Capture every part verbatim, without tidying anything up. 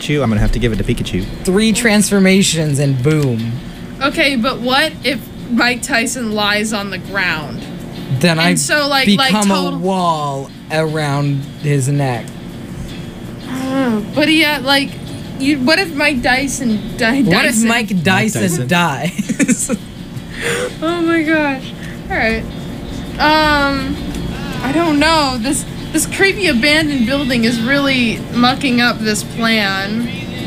Pikachu, I'm gonna have to give it to Pikachu. Three transformations and boom. Okay, but what if Mike Tyson lies on the ground? Then I so, like, become like total- a wall around his neck. Uh, but yeah, like, you. What if Mike Dyson died? What if Mike Dyson, Dyson. dies? Oh my gosh! All right. Um, I don't know. This this creepy abandoned building is really mucking up this plan.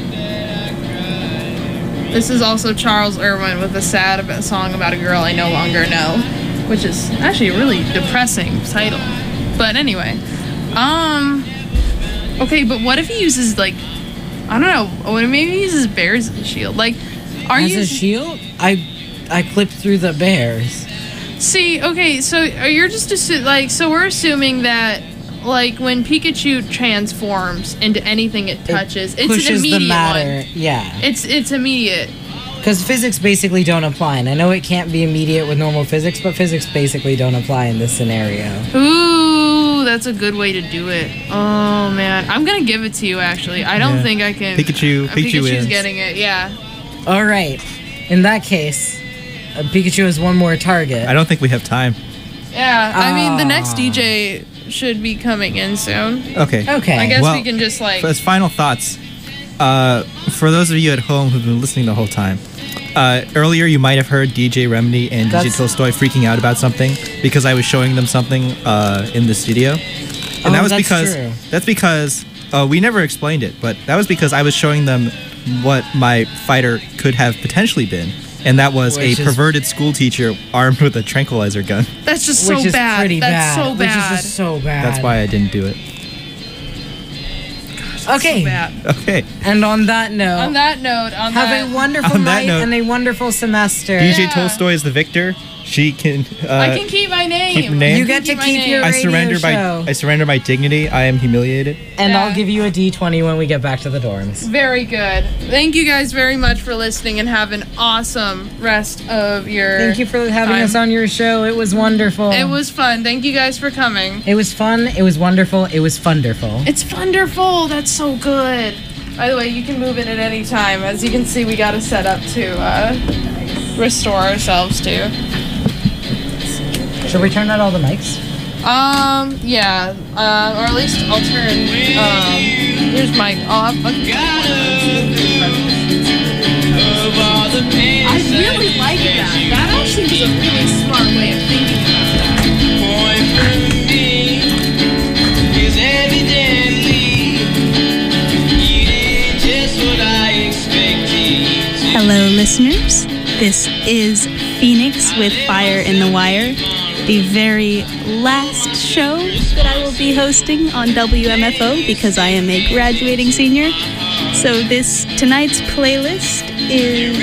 This is also Charles Irwin with a sad about, song about a girl I no longer know, which is actually a really depressing title. But anyway, um, okay, but what if he uses, like, I don't know, what if maybe he uses bears as a shield? Like, are As you a shield? I I clipped through the bears. See, okay, so you're just assu- like, so we're assuming that, like, when Pikachu transforms into anything it touches, It it's pushes an immediate the matter. one. Yeah. It's it's immediate. Because physics basically don't apply. And I know it can't be immediate with normal physics, but physics basically don't apply in this scenario. Ooh, that's a good way to do it. Oh man, I'm gonna give it to you. Actually, I don't Yeah. think I can. Pikachu- uh, Pikachu Pikachu's wins. getting it. Yeah. All right. In that case, uh, Pikachu has one more target. I don't think we have time. Yeah. I mean, the next Ah. D J should be coming in soon. Okay. Okay. I guess Well, we can just like. As final thoughts, uh, for those of you at home who've been listening the whole time, uh, earlier you might have heard D J Remedy and D J That's- Tolstoy freaking out about something because I was showing them something uh, in the studio, and Oh, that was that's because true. that's because uh, we never explained it, but that was because I was showing them what my fighter could have potentially been, and that was Which a is- perverted school teacher armed with a tranquilizer gun. That's just which so is bad. pretty That's bad. so Which bad. is just so bad. That's why I didn't do it. Okay. So bad. Okay. And on that note, On that note, on have that, a wonderful On that night note- and a wonderful semester. D J Yeah. Tolstoy is the victor. She can. Uh, I can keep my name. keep your name. You I can get to my keep name. your I radio surrender show. my I surrender my dignity. I am humiliated. And Yeah. I'll give you a D twenty when we get back to the dorms. Very good. Thank you guys very much for listening and have an awesome rest of your. Thank you for having time. us on your show. It was wonderful. It was fun. Thank you guys for coming. It was fun. It was wonderful. It was funderful. It's wonderful. That's so good. By the way, you can move in at any time. As you can see, we got a setup to uh, restore ourselves to. Should we turn out all the mics? Um, yeah. Uh, or at least I'll turn. Um, here's my. I'll have. I really like that. That actually was a really smart way of thinking about that. Hello, listeners. This is Phoenix with Fire in the Wire, the very last show that I will be hosting on W M F O because I am a graduating senior. So this tonight's playlist is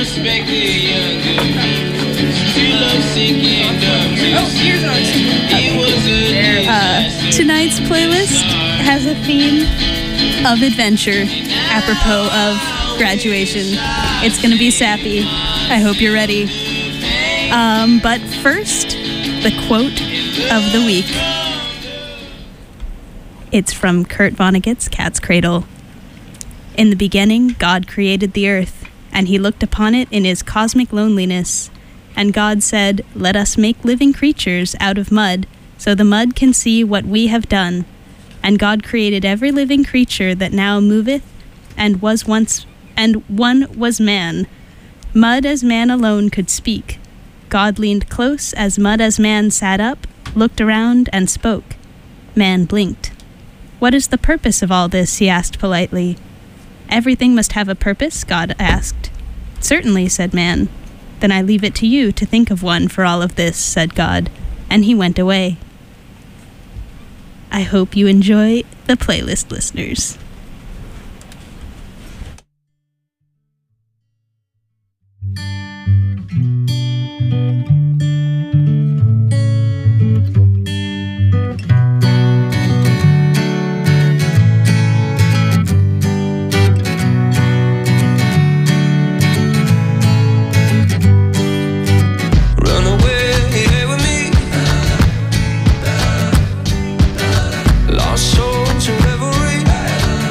Oh, here's what I was thinking. uh, tonight's playlist has a theme of adventure apropos of graduation. It's gonna be sappy. I hope you're ready. Um, but first, the quote of the week. It's from Kurt Vonnegut's Cat's Cradle. In the beginning, God created the earth, and he looked upon it in his cosmic loneliness. And God said, "Let us make living creatures out of mud, so the mud can see what we have done." And God created every living creature that now moveth, and was once, and one was man. Mud as man alone could speak. God leaned close as mud as man sat up, looked around, and spoke. Man blinked. "What is the purpose of all this?" he asked politely. "Everything must have a purpose," God asked. "Certainly," said man. "Then I leave it to you to think of one for all of this," said God, and he went away. I hope you enjoy the playlist, listeners. Run away with me. Lost souls in revelry.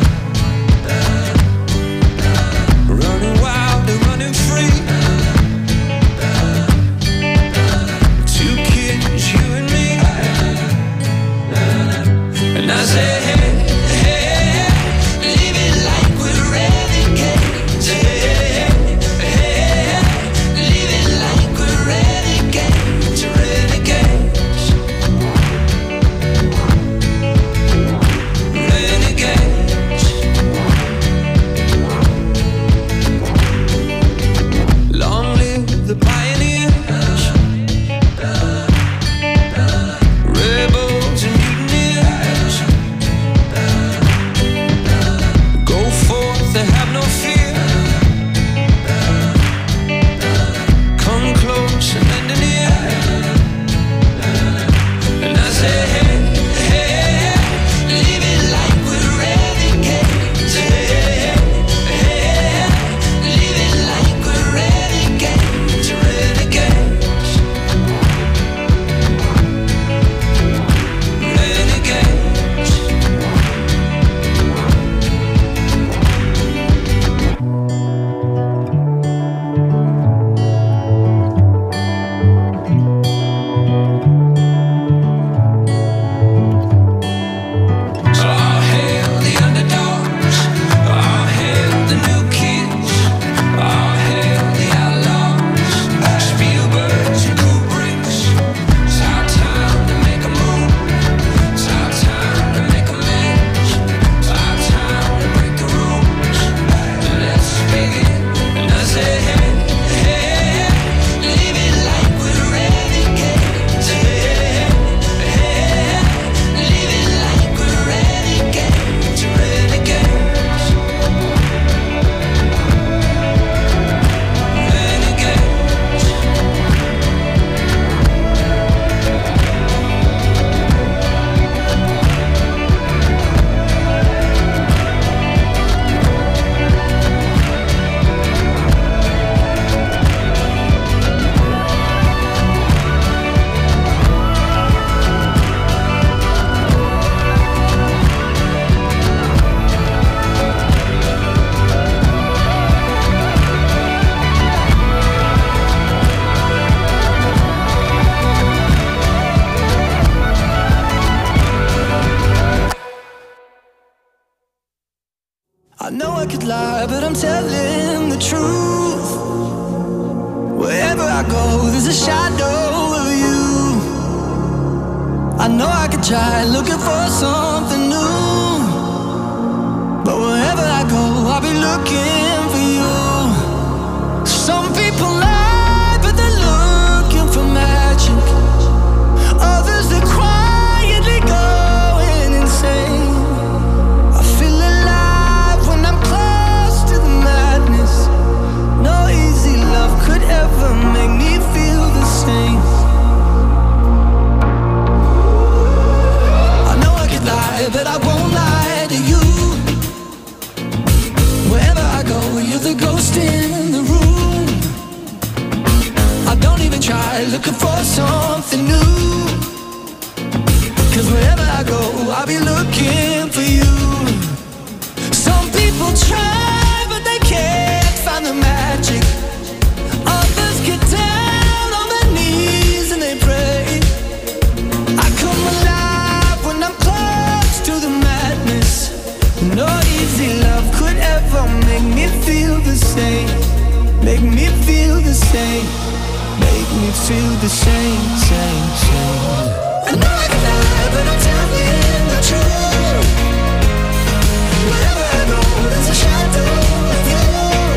could lie, but I'm telling the truth. Wherever I go, there's a shadow of you. I know I could try looking for something new, but wherever I go, I'll be looking for you. Some people lie, but they're looking for magic. Others, they're quietly going insane. I feel alive when I'm close to the madness. No easy love could ever make me feel the same. I know I could lie, but I won't lie to you. Wherever I go, you're the ghost in the room. I don't even try looking for something new, 'cause wherever I go, I'll be looking for you. Some people try, but they can't find the magic. Others get down on their knees and they pray. I come alive when I'm close to the madness. No easy love could ever make me feel the same. Make me feel the same. Make me feel the same, same, same. I know I can lie, but I'm telling the truth. Wherever I go, there's a shadow of you.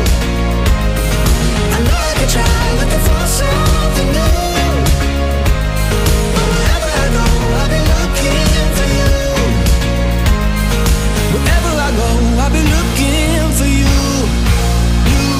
I know I can try looking for something new, but wherever I go, I'll be looking for you. Wherever I go, I'll be looking for you. You.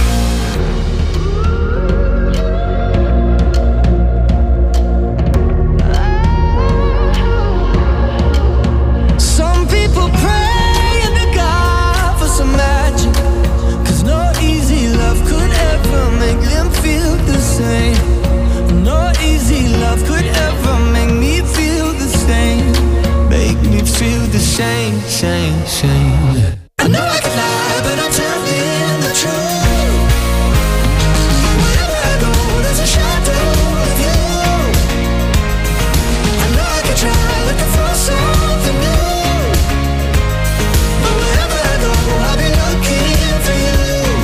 Some people pray and to God for some magic, 'cause no easy love could ever make them feel the same. No easy love could ever make me feel the same. Make me feel the same, same, same. I know I can lie, but I'm telling the truth. Wherever I go, there's a shadow of you. I know I can try looking for something new, but wherever I go, I'll be looking for you.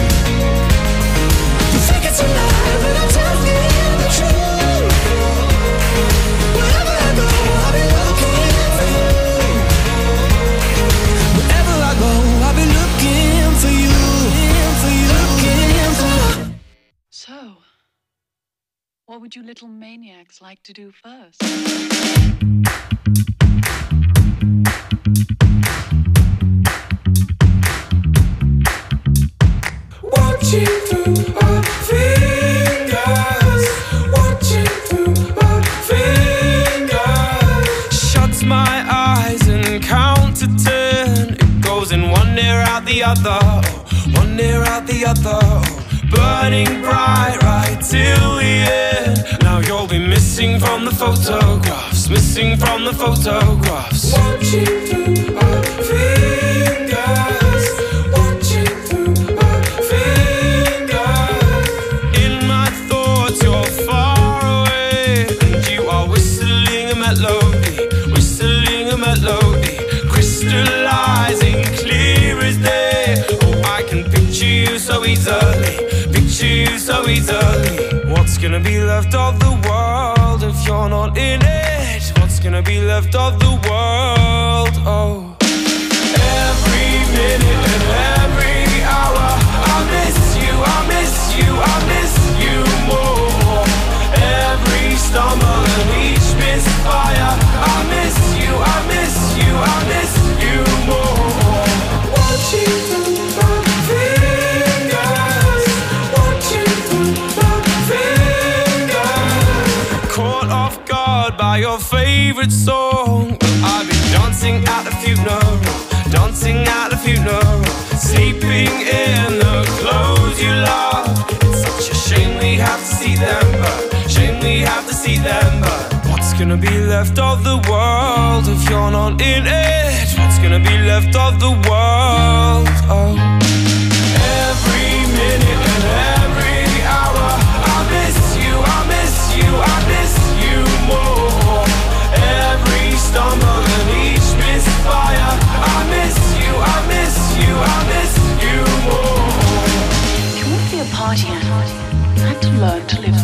You think it's a lie, but I'm telling the truth. Wherever I go, I'll be looking for you. Wherever I go, I'll be looking for you. For you. Looking for you. So, what would you little maniacs like to do first? Watching through our fingers, watching through our fingers. Shuts my eyes and count to ten. It goes in one ear out the other, one ear out the other. Burning bright right till the end. Now you'll be missing from the photographs, missing from the photographs. Watching through our fingers, watching through our fingers. In my thoughts you're far away, and you are whistling a melody, whistling a melody, crystallizing clear as day. Oh, I can picture you so easily, picture you so easily. What's gonna be left of the world if you're not in it? What's gonna be left of the world? Oh, every minute and every hour, I miss you, I miss you, I miss you more. Every stumble and each misfire, I miss you, I miss you, I miss you more. Watching through our fingers, watching through our fingers. Caught off guard by your favorite song, I've been dancing at the funeral, dancing at the funeral, sleeping in the clothes you love. It's such a shame we have to see them, but shame we have to see them, but what's gonna be left of the world if you're not in it? What's gonna be left of the world? Oh, every minute and every hour, I miss you, I miss you, I miss you more. Every stumble and each misfire, I miss you, I miss you, I miss you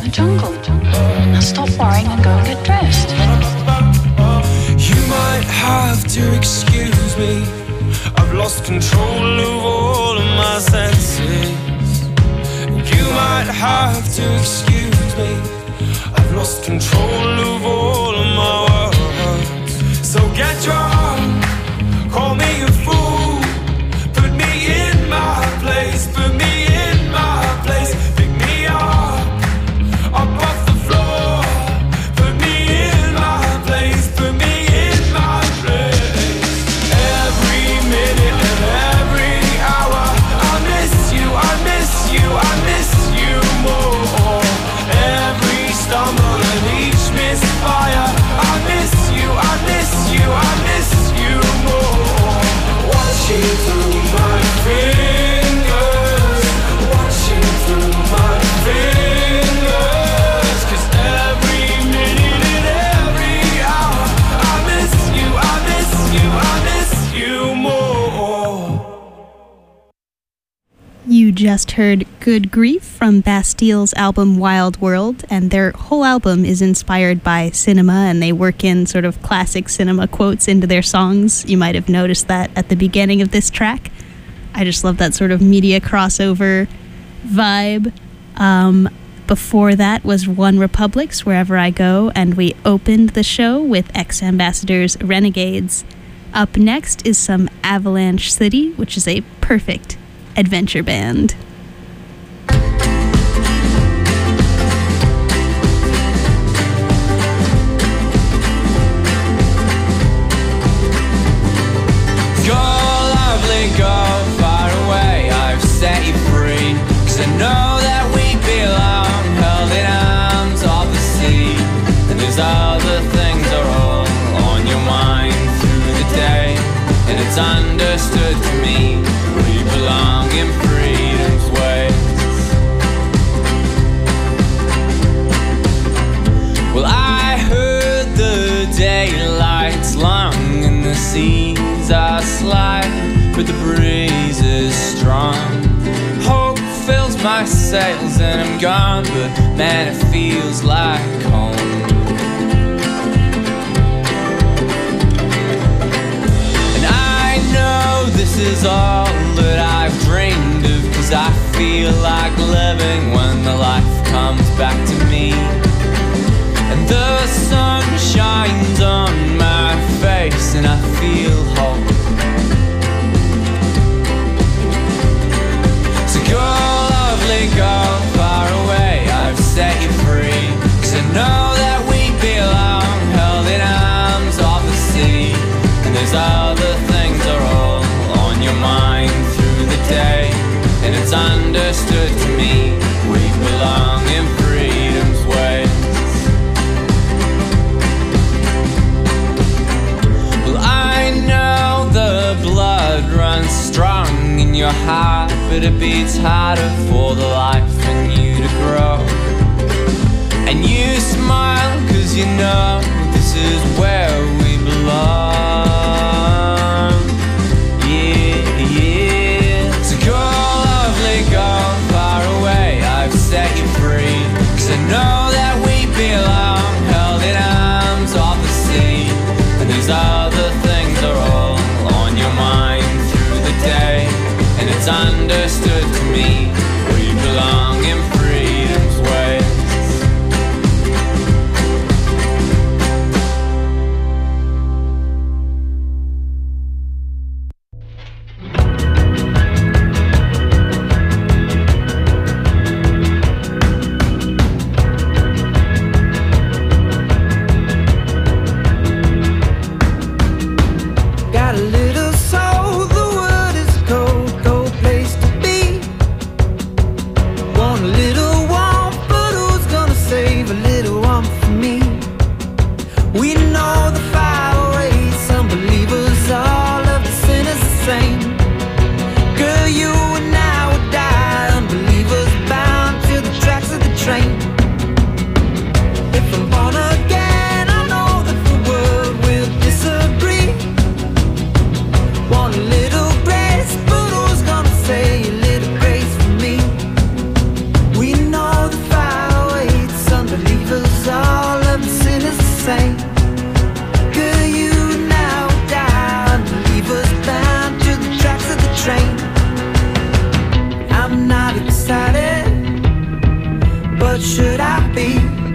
the jungle. Now stop worrying and go and get dressed. You might have to excuse me. I've lost control of all of my senses. You might have to excuse me. I've lost control of all of my words. So get drunk, call me a fool, put me in my place, put me in my place, pick me up, up off the floor, put me in my place, put me in my place. Every minute and every hour, I miss you, I miss you, I miss you more. Every stumble and each misfire, I miss you, I miss you, I miss you more. Watching through my fingers, watching through my fingers, 'cause every minute and every hour, I miss you, I miss you, I miss you more. You just heard Good Grief from Bastille's album Wild World, and their whole album is inspired by cinema, and they work in sort of classic cinema quotes into their songs. You might have noticed that at the beginning of this track. I just love that sort of media crossover vibe. Um, before that was One Republic's Wherever I Go, and we opened the show with Ex-Ambassadors' Renegades. Up next is some Avalanche City, which is a perfect adventure band. Go far away, I've set you free, 'cause I know that we belong, held in arms of the sea. And these other things are all on your mind through the day, and it's understood to me we belong in freedom's ways. Well, I heard the daylight's long and the seas are slight, but the breeze is strong. Hope fills my sails and I'm gone, but man, it feels like home. And I know this is all that I've dreamed of, 'cause I feel like living when the life comes back to me. And the sun shines on my face and I feel hope. Go, lovely, go far away, I've set you free, 'cause I know that we belong, held in arms of the sea. And those other things are all on your mind through the day, and it's understood to me we belong in freedom's ways. Well, I know the blood runs strong in your heart, but it beats harder for the life in you to grow. And you smile 'cause you know this is where we belong. Yeah, yeah. So go, lovely, go far away, I've set you free, 'cause I know that we belong, held in arms of the sea. And these other things are all on your mind through the day, and it's understood to me we belong in freedom's ways. Got a little soul, the word is cold, cold place to be. Want a little but should I be?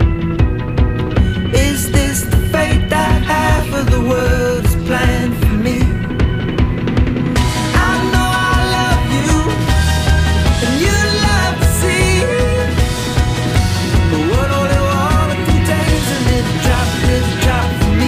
Is this the fate that half of the world is planned for me? I know I love you, and you love to see, but what only water contains a little drop, little drop for me.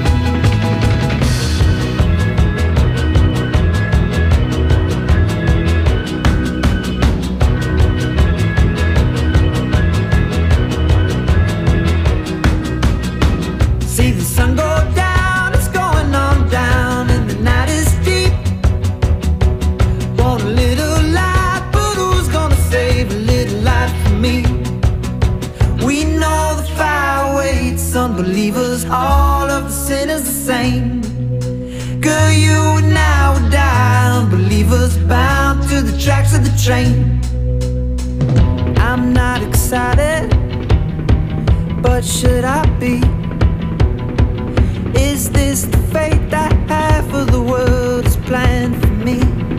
See the sun go down, it's going on down, and the night is deep. Want a little light, but who's gonna save a little light for me? We know the fire waits, unbelievers, all of the sinners the same. Girl, you and I would die, unbelievers bound to the tracks of the train. I'm not excited, but should I be? Is this the fate that half of the world is planned for me?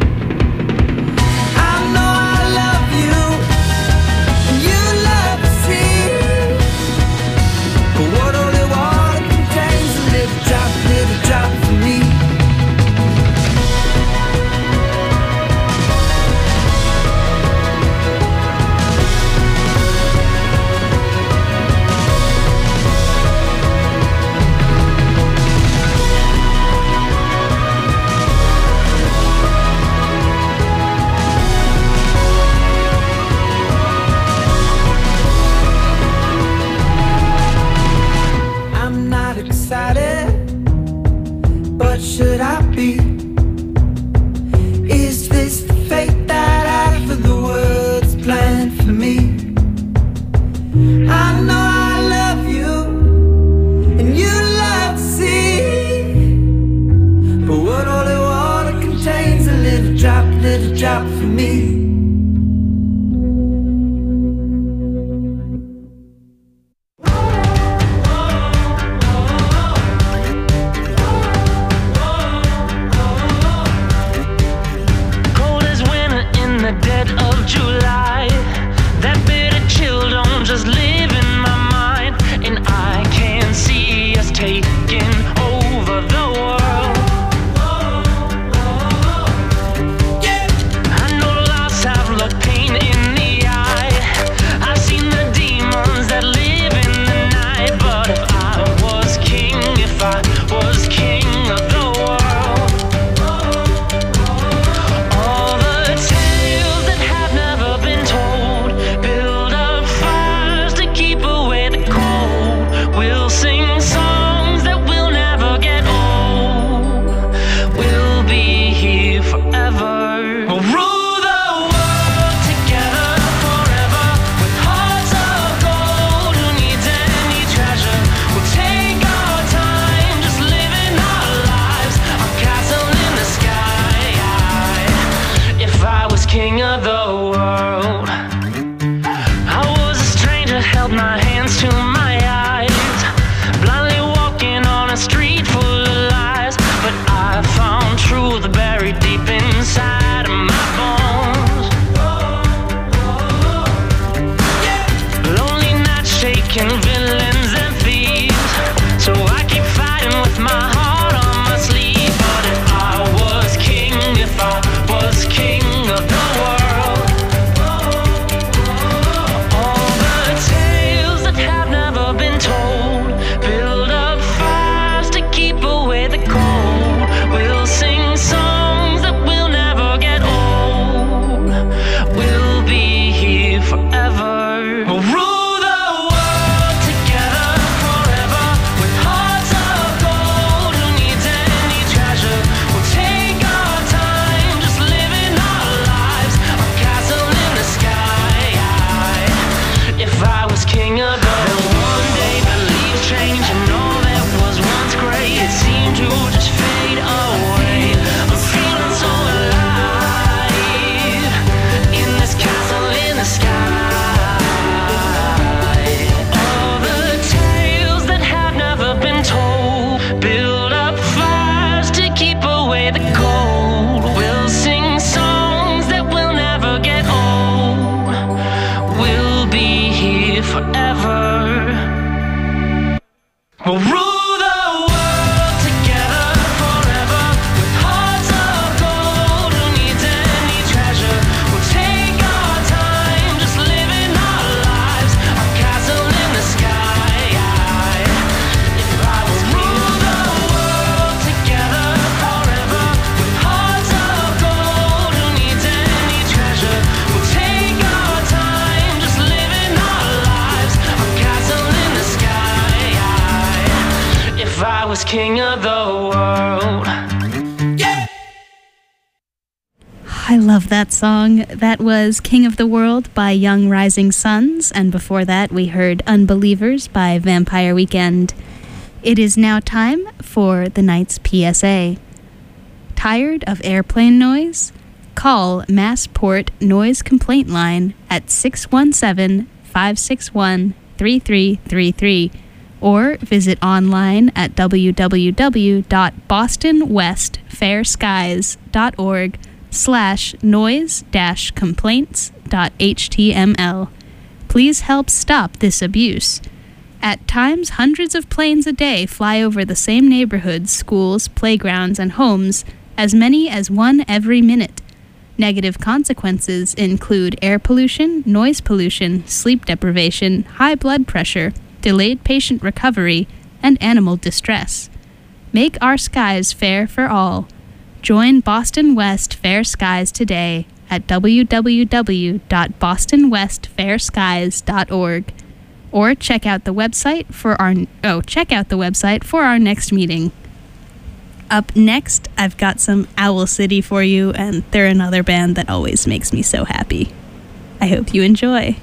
I know I love you, and you love to see, but what only water contains a little drop, little drop for me. I'm not excited, but should I be? Is this the fate that half of the world's planned for me? I know I love you, and you love to see, but what only water contains a little drop, little drop for me. Cold as winter in the dead of July. That bitter chill don't just live in my mind, and I can see us taking over the world. I know lost We'll rule the world together forever with hearts of gold. Who needs any treasure? We'll take our time, just living our lives. A castle in the sky. If I will rule the world together forever with hearts of gold. Who needs any treasure? We'll take our time, just living our lives. A castle in the sky. If I was king of the world. I love that song. That was King of the World by Young Rising Suns, and before that we heard Unbelievers by Vampire Weekend. It is now time for the night's P S A. Tired of airplane noise? Call Massport Noise Complaint Line at six one seven, five six one, three three three three or visit online at w w w dot boston west fair skies dot org slash noise dash complaints dot h t m l. Please help stop this abuse. At times, hundreds of planes a day fly over the same neighborhoods, schools, playgrounds, and homes, as many as one every minute. Negative consequences include air pollution, noise pollution, sleep deprivation, high blood pressure, delayed patient recovery, and animal distress. Make our skies fair for all. Join Boston West Fair Skies today at w w w dot boston west fair skies dot org or check out the website for our oh check out the website for our next meeting. Up next, I've got some Owl City for you, and they're another band that always makes me so happy. I hope you enjoy.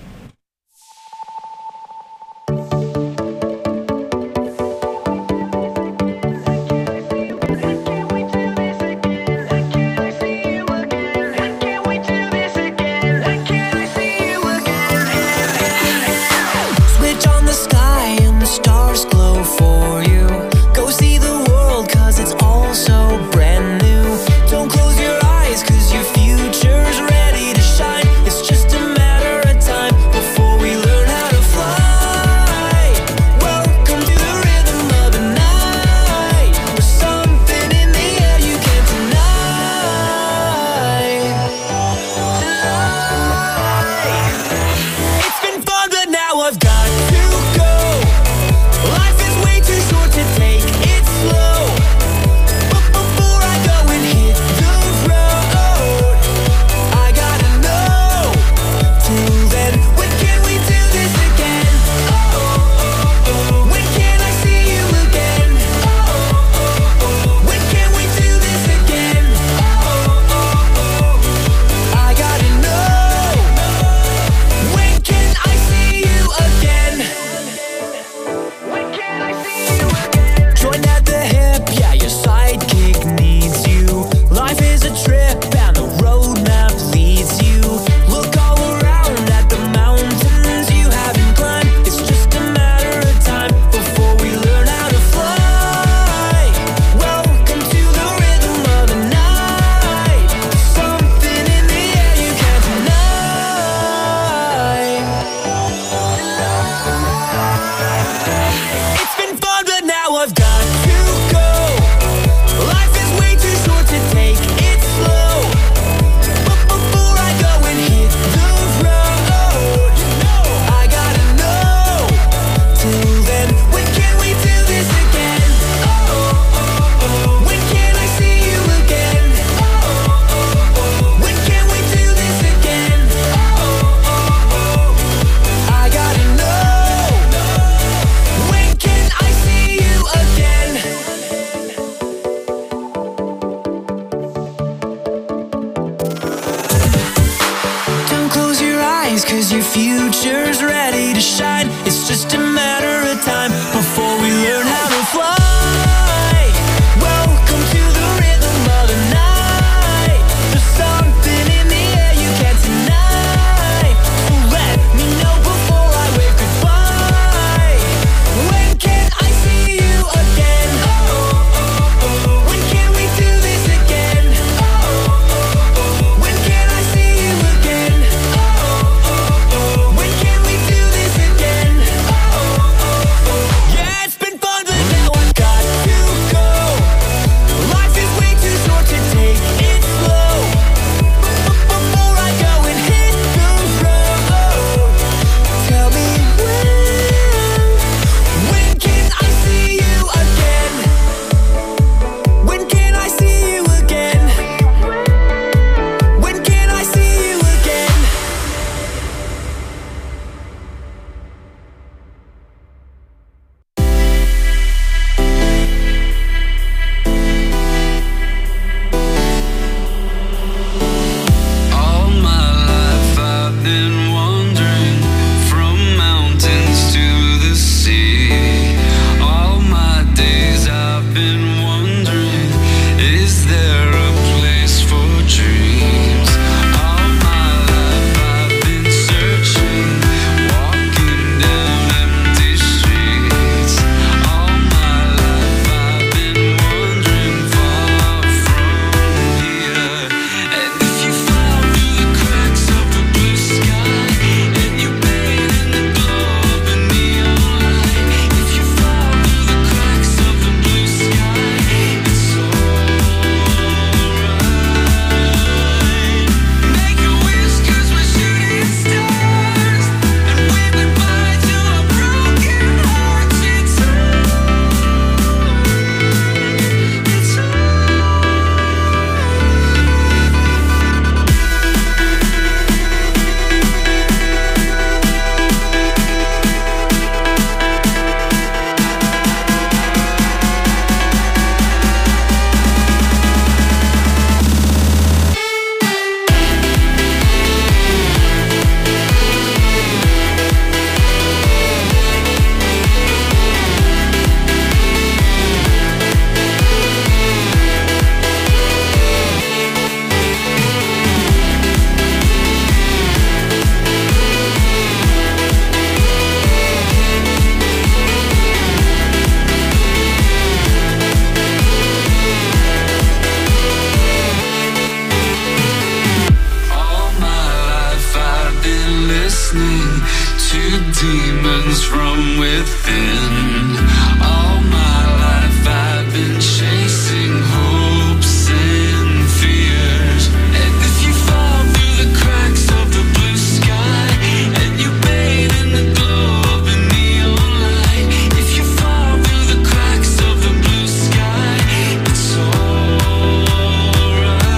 listening to demons from within. All my life I've been chasing hopes and fears. And if you fall through the cracks of the blue sky, and you bathe in the glow of a neon light, if you fall through the cracks of the blue sky, it's alright.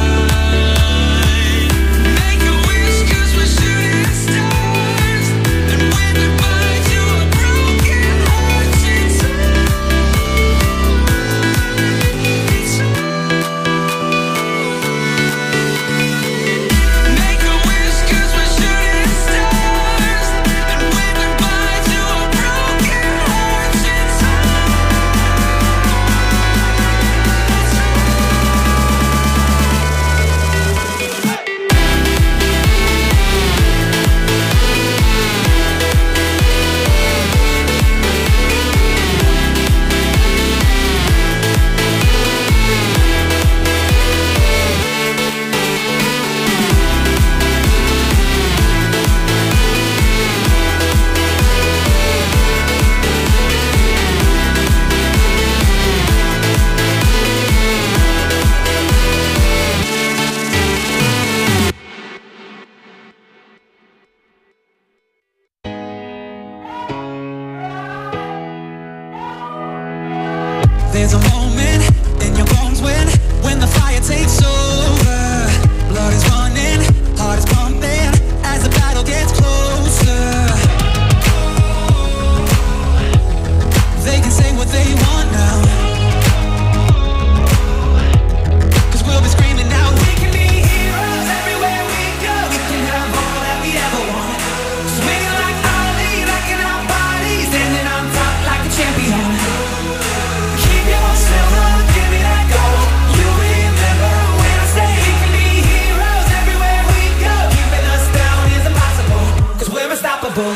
Make a wish 'cause we're shooting stars, and when goodbye to a broken heart, it's Make a wish 'cause we're shooting stars, and when goodbye to a broken heart, it's There's a moment in your bones when, when the fire takes over. Blood is running, heart is pumping as the battle gets closer. They can say what they want now, 'cause we'll be screaming now. We can be heroes everywhere we go. We can have all that we ever want. Swinging like Ali, rocking our bodies, standing on top like a champion. Keep your silver, give me that gold. You remember when I say we can be heroes everywhere we go. Keeping us down is impossible, 'cause we're unstoppable.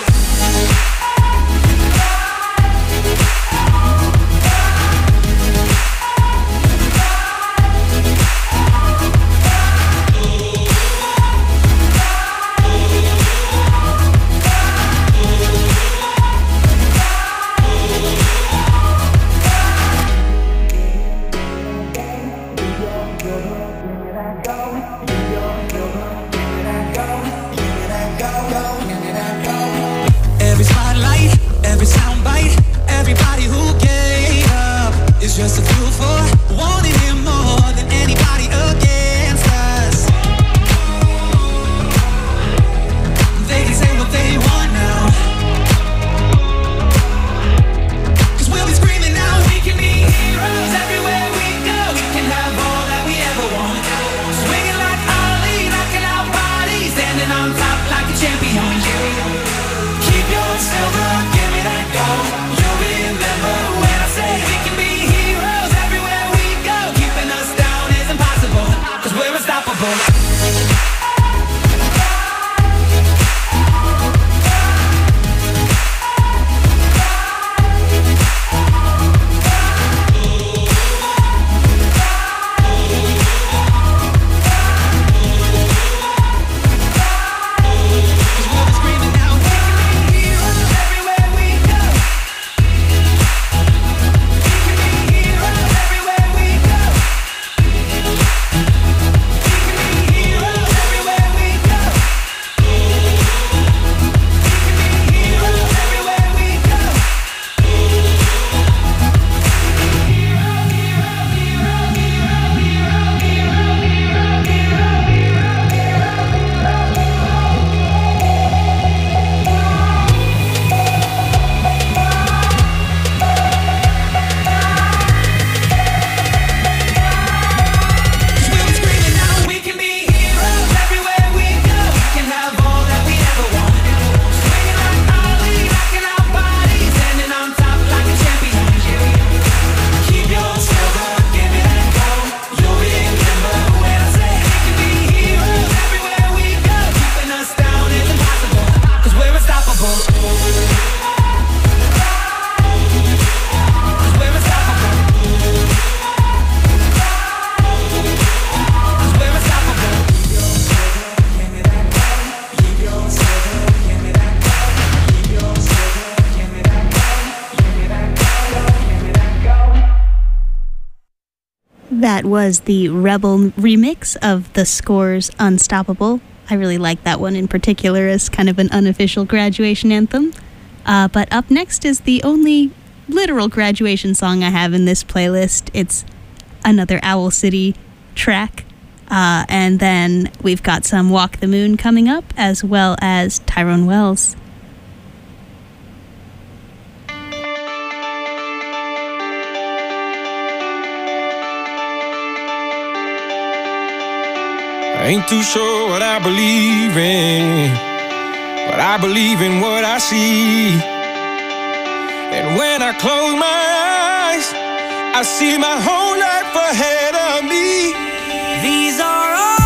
Every spotlight, every soundbite, everybody who gave up is just a fuel for wanting him more than anybody against us. They can say what they want now, 'cause we'll be screaming now. We can be heroes everywhere we go. We can have all that we ever want. Swinging like Ali, rocking our bodies, standing on top like a champion. Keep your silver, give me that gold. You'll remember when I say we can be heroes everywhere we go. Keeping us down is impossible, 'cause we're unstoppable. We'll be screaming now. We can be heroes everywhere we go. That was the Rebel remix of The Score's Unstoppable. I really like that one in particular as kind of an unofficial graduation anthem. Uh, but up next is the only literal graduation song I have in this playlist. It's another Owl City track. Uh, and then we've got some Walk the Moon coming up, as well as Tyrone Wells. I ain't too sure what I believe in, but I believe in what I see. And when I close my eyes, I see my whole life ahead of me. These are all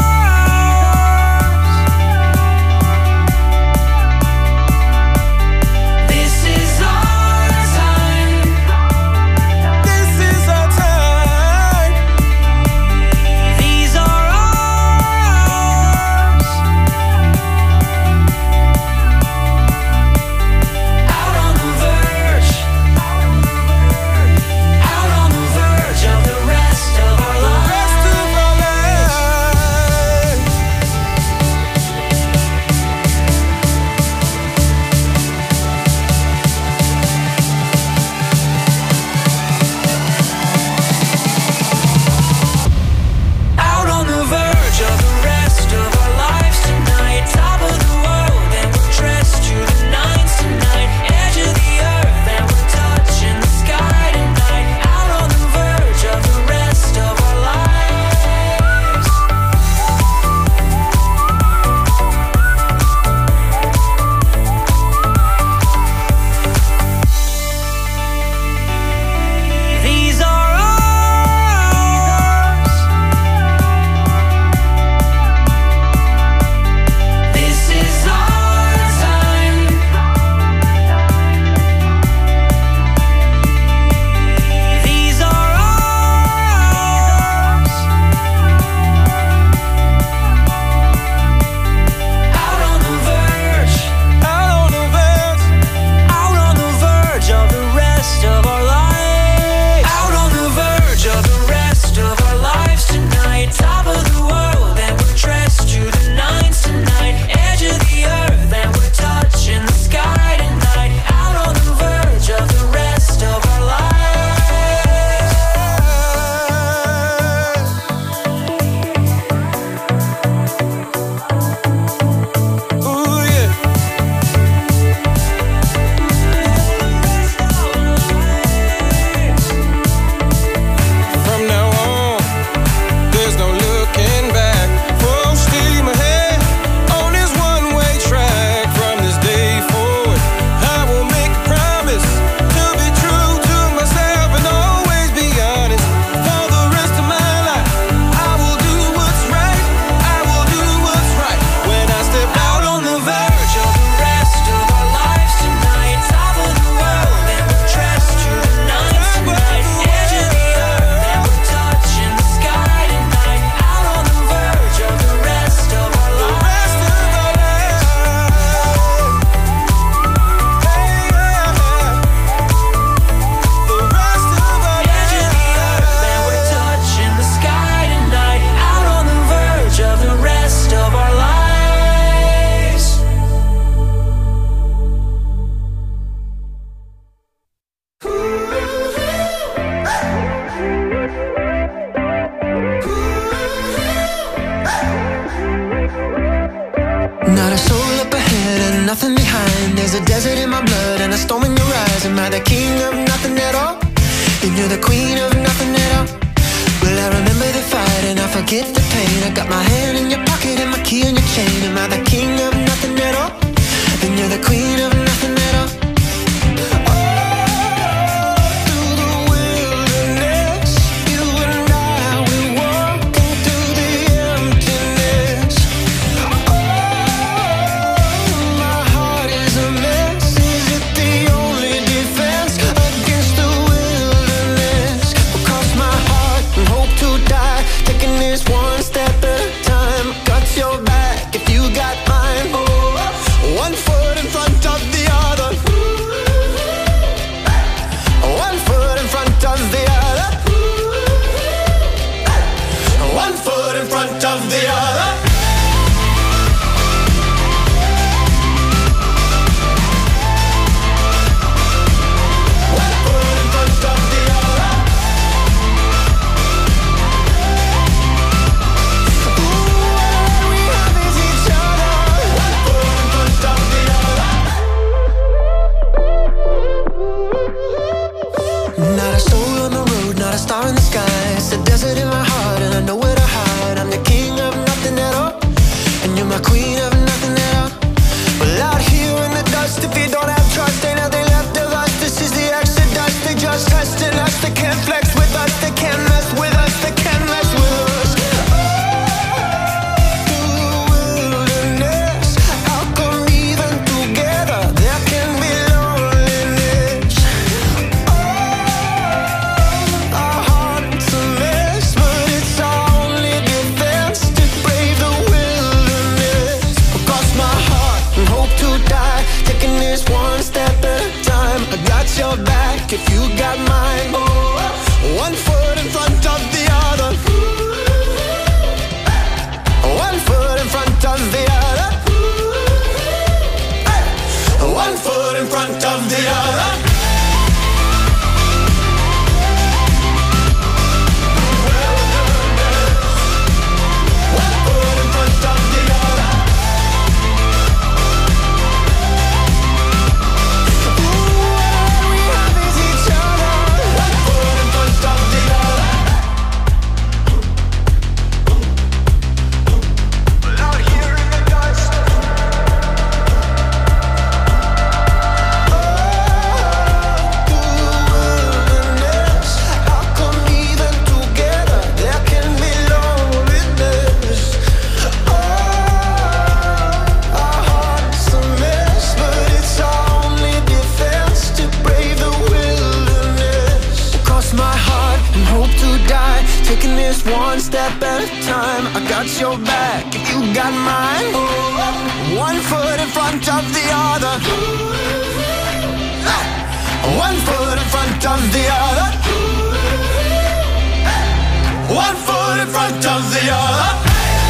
Not a soul up ahead and nothing behind. There's a desert in my blood and a storm in your eyes. Am I the king of nothing at all? Then you're the queen of nothing at all. Well, I remember the fight and I forget the pain. I got my hand in your pocket and my key in your chain. Am I the king of nothing at all? Then you're the queen of nothing at all. One step at a time, got your back if you got mine. your back if you got mine. One foot in front of the other. One foot in front of the other. One foot in front of the other. One step at a time, I got your back, you got mine. One foot in front of the other. One foot in front of the other. One foot in front of the other.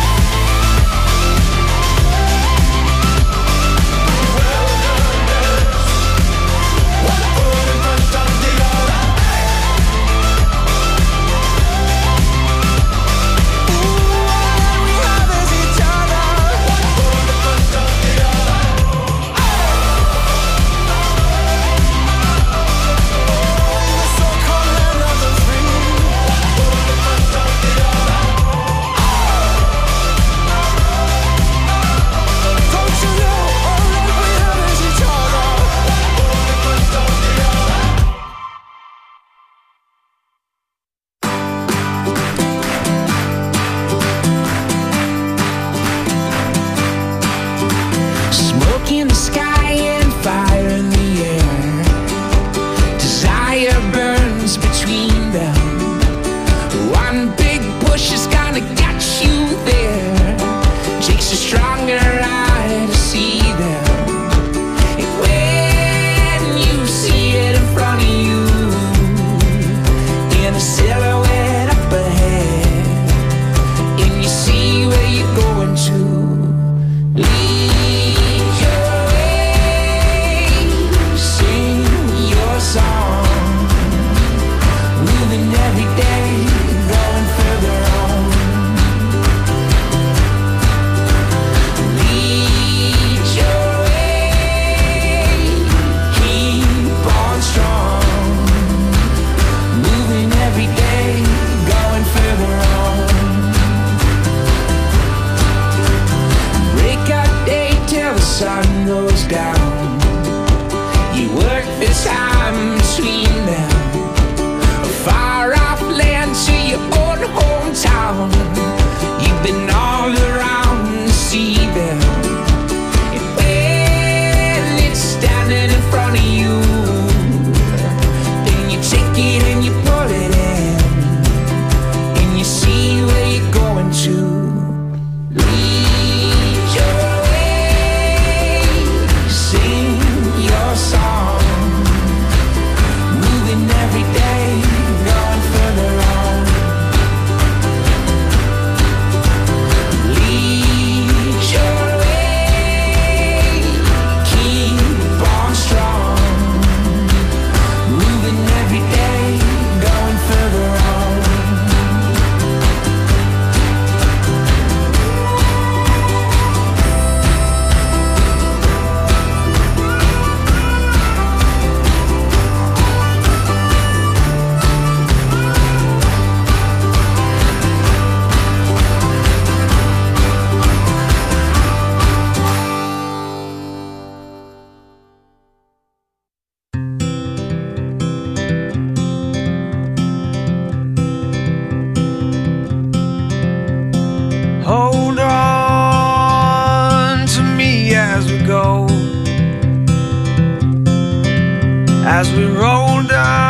as we roll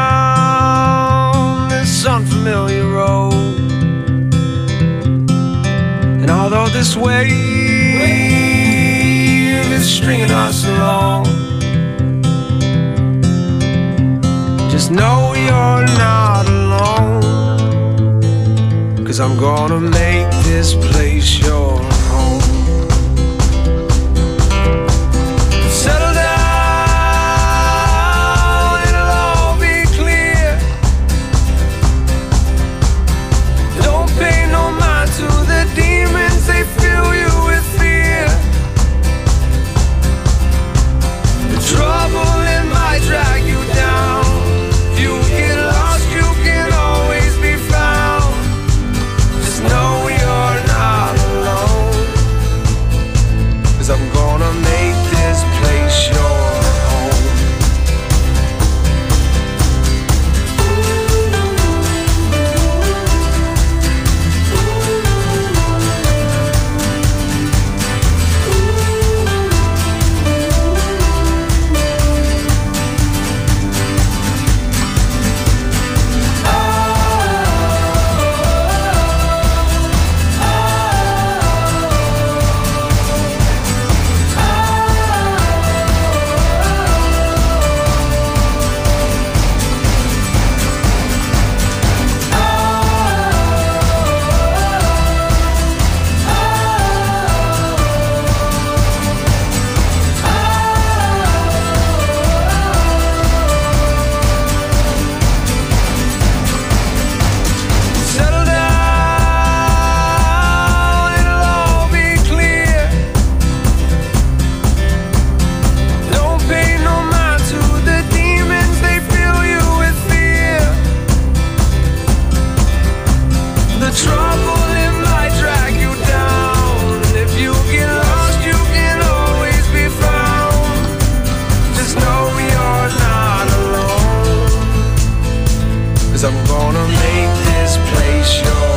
down this unfamiliar road. And although this wave is stringing us along, Just know you're not alone, 'cause I'm gonna make this place your home. Settle down, it'll all be clear. Don't pay no mind to the demons, they fill you with fear. The trouble, it might drag you down. If you get lost, you can always be found. Just know you're not alone, 'cause I'm gonna make this place your home. Settle down, it'll all be clear. Don't pay no mind to the demons, they fill you with fear. The trouble, it might drag you down. If you get lost, you can always be found. Just know you're not alone, 'cause I'm gonna make this place your home.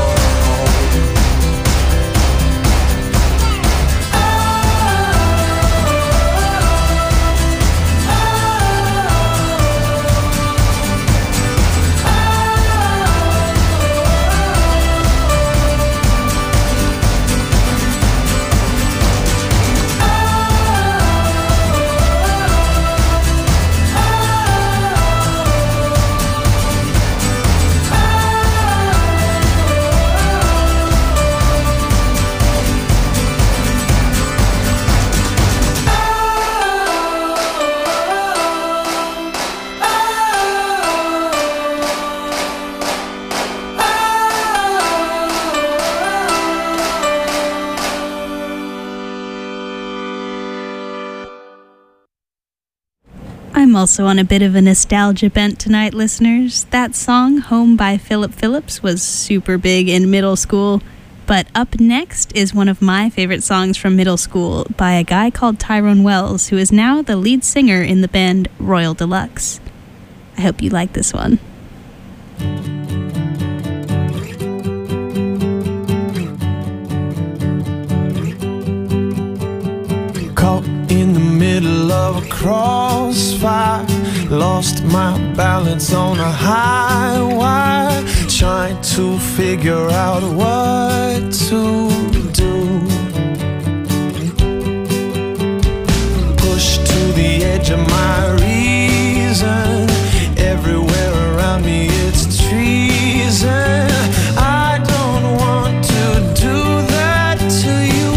I'm also on a bit of a nostalgia bent tonight, listeners. That song, Home by Philip Phillips, was super big in middle school. But up next is one of my favorite songs from middle school by a guy called Tyrone Wells, who is now the lead singer in the band Royal Deluxe. I hope you like this one. Caught in the middle of a crossfire, lost my balance on a high wire, trying to figure out what to do. Pushed to the edge of my reason, everywhere around me it's treason. I don't want to do that to you.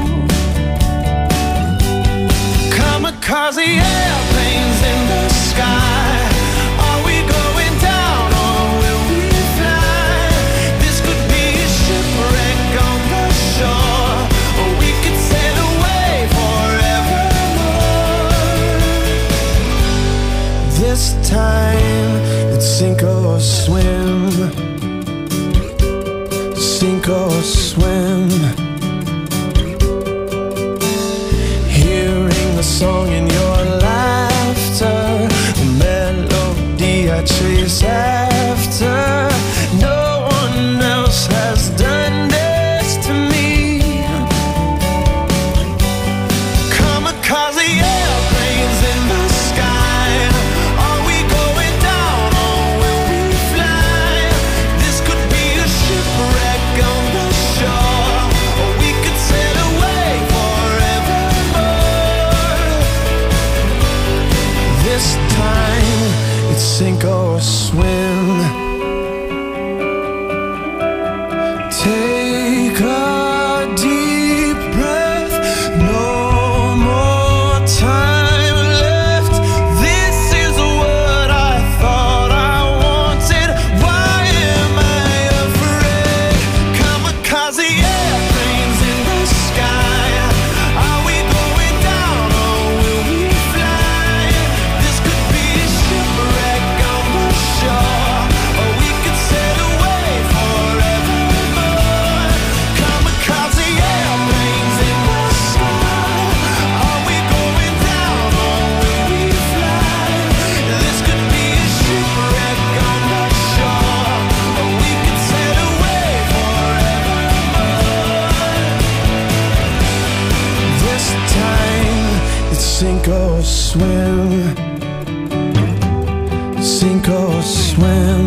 Kamikaze airplanes in the sky. Are we going down or will we fly? This could be a shipwreck on the shore, or we could sail away forevermore. This time it's sink or swim, sink or swim. Hearing the song in your laughter, the melody I chase after. No one else has done this to me. Kamikaze airplanes in the sky. Are we going down or will we fly? This could be a shipwreck on the shore, or we could sail away forevermore. It's sink or swim, sink or swim.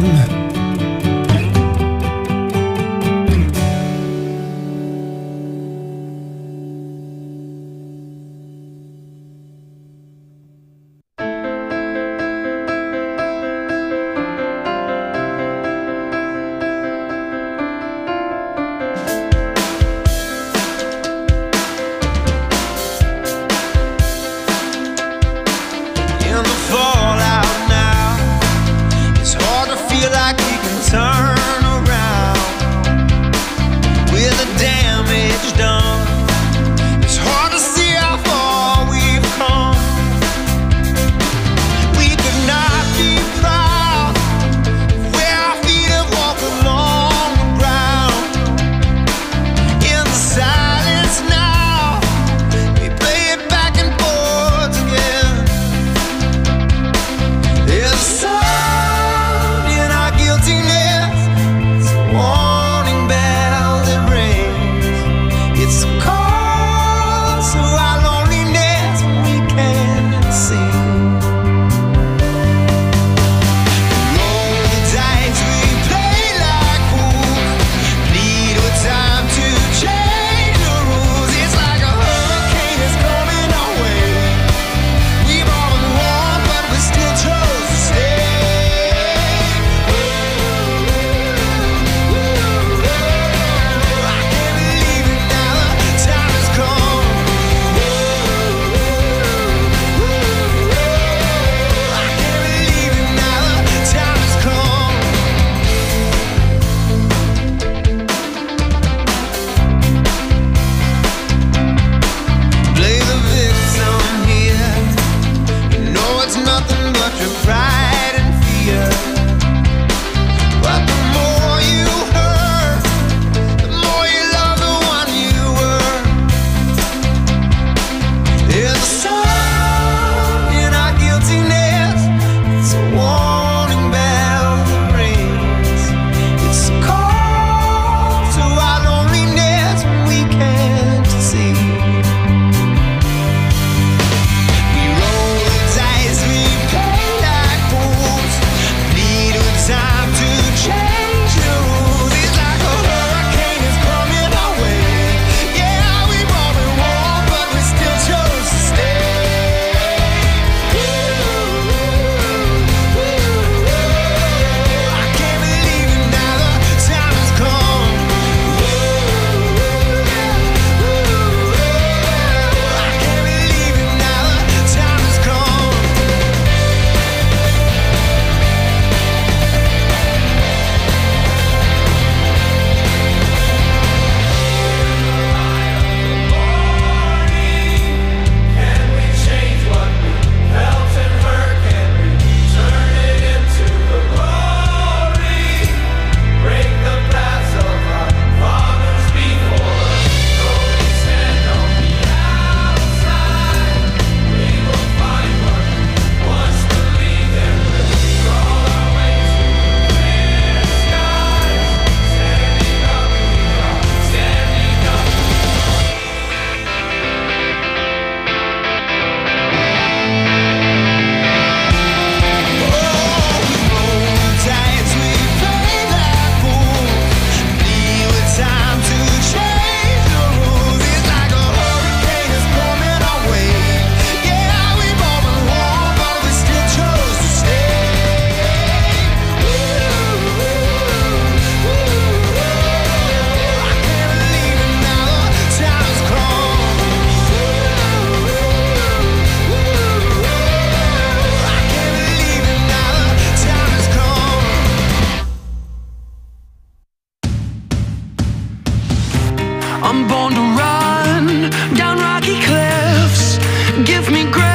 I'm born to run down rocky cliffs. Give me grace.